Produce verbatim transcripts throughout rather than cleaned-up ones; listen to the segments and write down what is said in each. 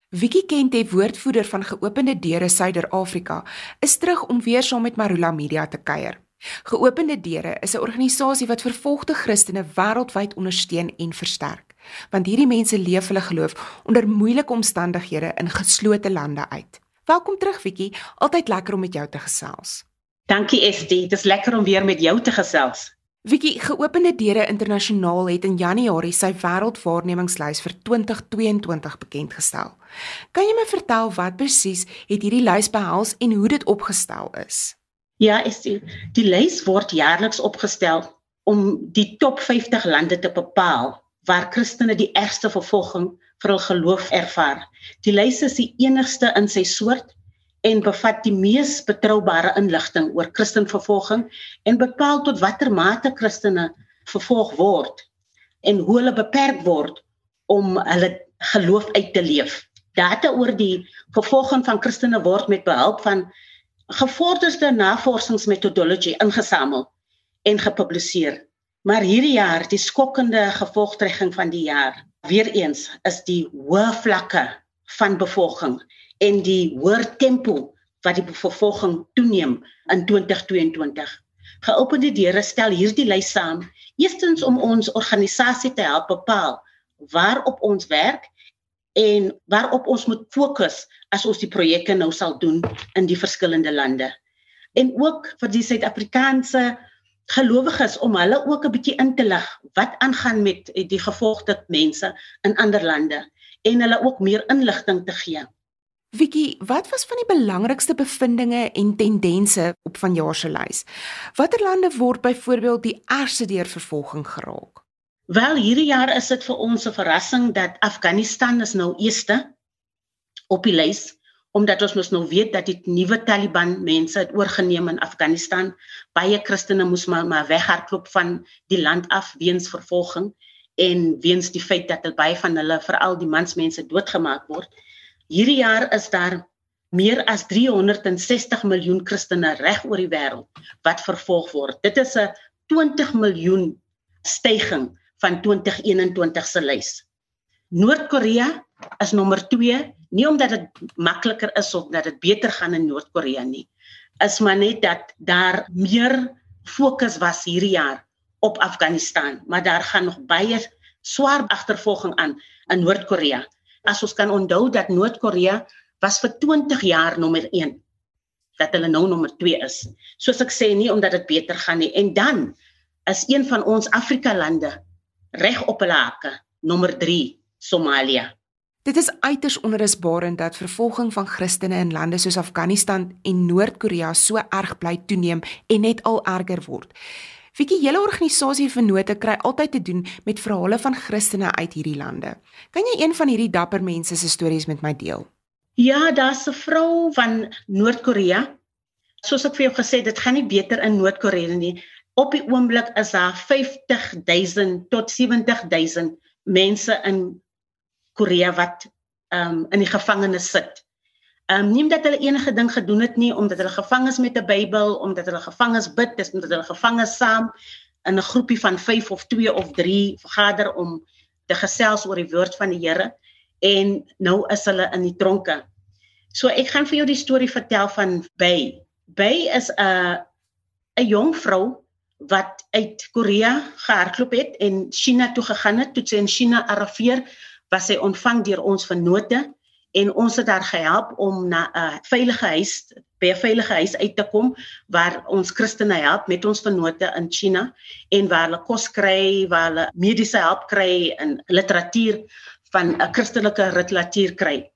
Vicky Kente, woordvoerder van Geopende Deure Suider-Afrika, is terug om weer saam met Marula Media te kuier. Geopende Deure is 'n organisasie wat vervolgde Christene wêreldwyd ondersteun en versterk, want hierdie mense leef hulle geloof onder moeilike omstandighede in geslote lande uit. Welkom terug, Vicky. Altyd lekker om met jou te gesels. Dankie, Estie. Dit is lekker om weer met jou te gesels. Vicky, Geopende Deure Internasionaal het in Januarie sy wêreldwaarnemingslys vir twintig tweeëntwintig bekendgestel. Kan jy my vertel wat presies het hierdie lys behels en hoe dit opgestel is? Ja, Estie, die lys word jaarliks opgestel om die top vyftig lande te bepaal waar Christene die ergste vervolging vir hul geloof ervaar. Die lys is die enigste in sy soort en bevat die mees betroubare inligting oor Christenvervolging en bepaal tot watter mate Christene vervolg word en hoe hulle beperk word om hulle geloof uit te leef. Data oor die vervolging van Christene word met behulp van gevorderde navorsingsmethodologie ingesamel en gepubliseer. Maar hierdie jaar, die skokkende gevolgtrekking van die jaar, weer eens is die hoë vlakke van bevolking en die hoër tempo wat die vervolging toeneem in twintig tweeëntwintig. Geopende Deure stel hierdie lys saam, eerstens om ons organisasie te help bepaal waarop ons werk en waarop ons moet fokus as ons die projekte nou sal doen in die verskillende lande. En ook vir die Suid-Afrikaanse gelowiges om hulle ook 'n bietjie in te lig wat aangaan met die gevolgde mense in ander lande en hulle ook meer inligting te gee. Vicky, wat was van die belangrikste bevindinge en tendense op vanjaar se lys? Watter lande word byvoorbeeld die ergste deur vervolging geraak? Wel, hierdie jaar is dit vir ons 'n verrassing dat Afghanistan is nou eerste op die lys, omdat ons mos nou weet dat die nuwe Taliban mense het oorgeneem in Afghanistan. Baie Christene moes maar, maar weghardloop van die land af weens vervolging en weens die feit dat baie van hulle, veral die mansmense, doodgemaak word. Hierdie jaar is daar meer as driehonderdsestig miljoen Christene reg oor die wêreld wat vervolg word. Dit is 'n twintig miljoen styging van twintig eenentwintig se lys. Noord-Korea is nommer twee, nie omdat dit makliker is of dat dit beter gaan in Noord-Korea nie, is maar net dat daar meer fokus was hierdie jaar op Afghanistan, maar daar gaan nog baie swaar agtervolging aan in Noord-Korea. As ons kan onthou dat Noord-Korea was vir twintig jaar nommer een, dat hulle nou nommer twee is. Soos ek sê, nie omdat dit beter gaan nie. En dan is een van ons Afrika-lande reg op hulle hake, nommer drie, Somalia. Dit is uiters onrusbarend dat vervolging van Christene in lande soos Afghanistan en Noord-Korea so erg bly toeneem en net al erger word. Vicky, julle organisasie Vennote kry altyd te doen met verhale van Christene uit hierdie lande. Kan jy een van hierdie dapper mense se stories met my deel? Ja, daar's 'n vrou van Noord-Korea. Soos ek vir jou gesê, dit gaan nie beter in Noord-Korea nie. Op die oomblik is daar vyftig duisend tot sewentig duisend mense in Korea wat um, in die gevangenis sit. Um, nie omdat hulle enige ding gedoen het nie, omdat hulle gevang is met 'n Bybel, omdat hulle gevang is bid, dis omdat hulle gevang is saam in 'n groepie van vyf of twee of drie vergader om te gesels oor die woord van die Here en nou is hulle in die tronke. So ek gaan vir jou die storie vertel van Bei. Bei is 'n 'n jong vrou wat uit Korea gehardloop het en China toe gegaan het. Toe sy in China arriveer, was sy ontvang deur ons Vennote en ons het haar gehelp om na 'n veilige huis, by 'n veilige huis uit te kom waar ons Christene help met ons Vennote in China en waar hulle kos kry, waar hulle mediese help kry en literatuur van 'n Christelike literatuur kry.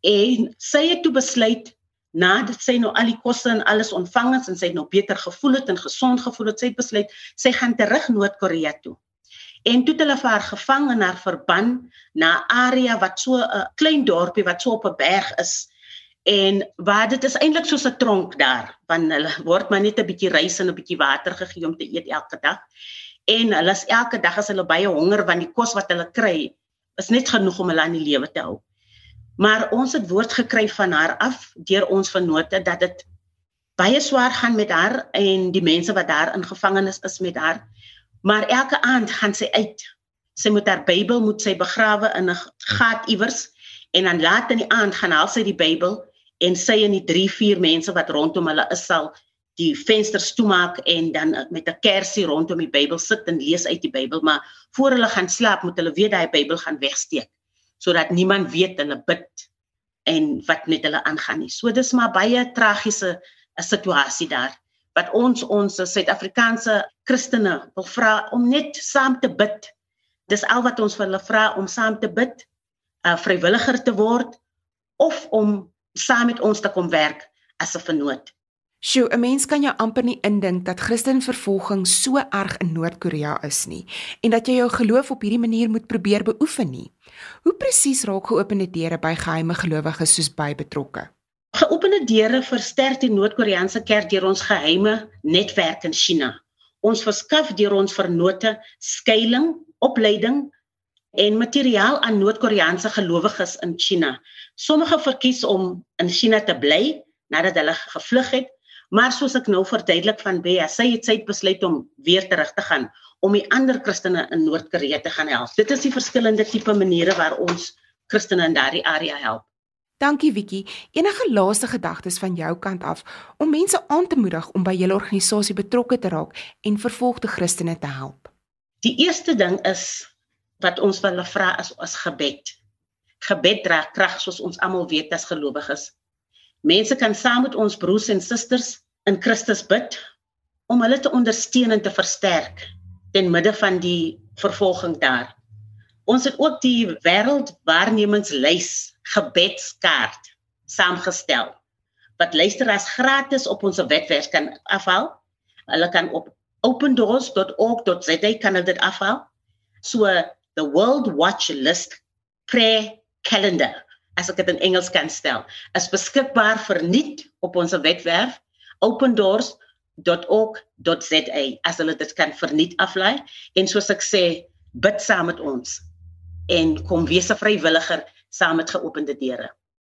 En sy het toe besluit, nadat sy nou al die kosse en alles ontvang het en sy het nou beter gevoel het en gesond gevoel het, sy het besluit, sy gaan terug Noord-Korea toe. En toe het hulle vir haar gevang en haar verban na 'n area wat so 'n klein dorpie wat so op 'n berg is. En waar dit is eintlik soos 'n tronk daar, want hulle word maar net 'n bietjie rys en 'n bietjie water gegee om te eet elke dag. En hulle is elke dag as hulle baie honger want die kos wat hulle kry is net genoeg om hulle aan die lewe te hou. Maar ons het woord gekry van haar af deur ons Vennote dat dit baie swaar gaan met haar en die mense wat daar in gevangenis is met haar. Maar elke aand gaan sy uit. Sy moet haar Bybel moet sy begrawe in 'n gat iewers En dan laat in die aand gaan haal sy die Bybel en sy en die drie, vier mense wat rondom hulle is sal die vensters toemaak en dan met 'n kersie rondom die Bybel sit en lees uit die Bybel, maar voor hulle gaan slaap moet hulle weer daai Bybel gaan wegsteek, sodat niemand weet hulle bid en wat met hulle aangaan nie. So dis maar baie tragiese 'n situasie daar, wat ons ons Suid-Afrikaanse Christene wil vra om net saam te bid. Dis al wat ons vir hulle vra, om saam te bid, 'n vrywilliger te word, of om saam met ons te kom werk as 'n vennoot. Sjoe, 'n mens kan jou amper nie indink dat Christenvervolging so erg in Noord-Korea is nie, en dat jy jou geloof op hierdie manier moet probeer beoefen nie. Hoe presies raak geopende deure by geheime gelowiges soos by betrokke? Geopende deure versterk die Noord-Koreaanse kerk deur ons geheime netwerk in China. Ons verskaf deur ons vennote skuiling, opleiding en materiaal aan Noord-Koreaanse gelowiges in China. Sommige verkies om in China te bly nadat hulle gevlug het, maar soos ek nou verduidelik van Bea, sy het sy het besluit om weer terug te gaan, om die ander Christene in Noord-Korea te gaan help. Dit is die verskillende tipe maniere waar ons Christene in daardie area help. Dankie Vicky. Enige laaste gedagtes van jou kant af om mense aan te moedig om by julle organisasie betrokke te raak en vervolgde Christene te help? Die eerste ding is wat ons wil vra is as gebed. Gebed dra krag, soos ons almal weet as gelowiges. Mense kan saam met ons broers en susters in Christus bid om hulle te ondersteun en te versterk ten midde van die vervolging daar. Ons het ook die wêreldwaarnemingslys gebedskaart saamgestel wat luisteraars gratis op ons webwerf kan afhaal. Hulle kan op open doors dot org dot z a kan hulle dit afhaal. So the World Watch List Prayer Calendar, as ek dit in Engels kan stel, is beskikbaar verniet op ons webwerf open doors dot org dot z a as hulle dit kan verniet aflaai. En soos ek sê, bid saam met ons en kom wees 'n vrywilliger saam met geopende deure.